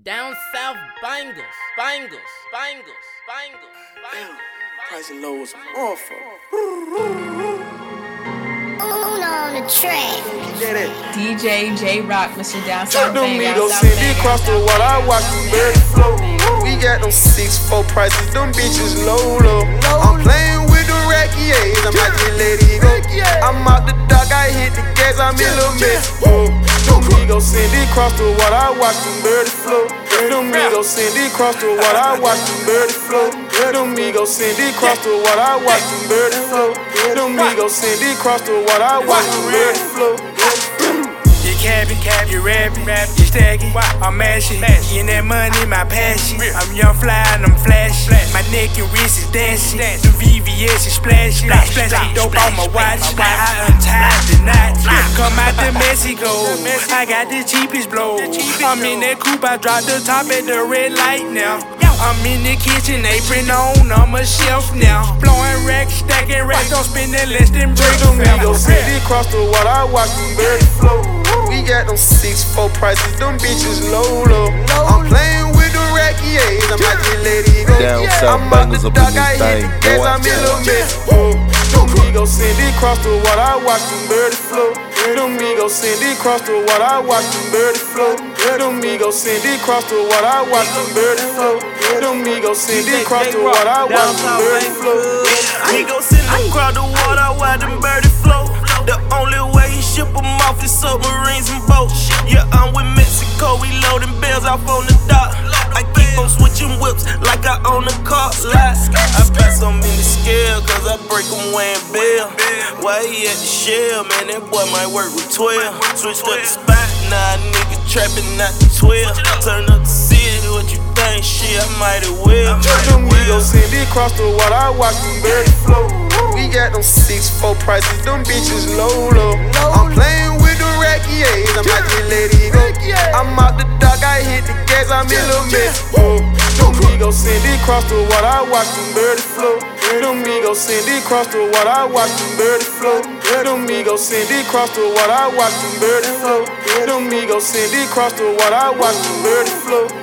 Down south bangles, bangles, bangles, bangles, bangles. Price of low was awful. On the track. Get it. DJ J-Rock, Mr. Down South Them Bang, Down Migos South send Bang, it across the Down South water. I Bang. watch them bird flow. We got them 6'4" prices. Them bitches low. I'm playing with the Racky A's. I'm not just let it go. I'm out the dock. I hit the gas. I'm in Lil Metro. Them Migos send it across the water. I watch them bird flow. Them Migos send it across the water. I watch them bird flow. Them Migos send it across the water. I watch them bird flow. Them Migos send it across the water. I watch them bird flow. You capping, you rapping, you stacking, I'm mashing. Getting that money, my passion. I'm young fly and I'm flashy. My neck and wrist is dancing. The VVS is splashing. Splashing dope on my watch. I untied the knot. Come out to Mexico. I got the cheapest blow. I'm in that coupe, I dropped the top at the red light now. I'm in the kitchen, apron on, I'm a chef now. Blowing racks, stacking racks, don't spend that less than break. Them Migos send it across the water. I watch them birds flow. We got them 6'4" prices, them bitches low. I'm playing with the Racky A's, I'm not just let it go. Down south I'm out bangers the up in dock, this I hit the thing, gas, boy. I'm in Lil Metro. Them Migos send it across the water, I watch them birds flow. Them Migos send it across the water, I watch them birds flow. Them Migos send it across the water, I watch them birds flow. Them Migos send it across the water, I watch them birds flow. Migos send it across the water, I watch them birds flow. The only way he ship them off is submarines and boats. Yeah, I'm with Mexico, we loading bells off on the dock. I keep on switching whips like I own a car lot. I pass on many scale, cause I break them wearing bail. Why he at the shell, man, that boy might work with 12. Switched up the spot, nah, nigga trapping not the 12. Turn up the city, what you think, shit, I might as well. Them Migos send it across the water, I watch them birds flow. We got them 6'4" prices, them bitches low. I'm playing with the Racky A's, I'm not just let it go. I'm out the dock, I hit the gas, I'm in Lil Metro. Them Migos send it across the water, I watch them birds flow. Them Migos send it across the water, I watch them birds flow. Them Migos send it across the water, I watch them birds flow. Them Migos send it across the water, I watch them birds flow.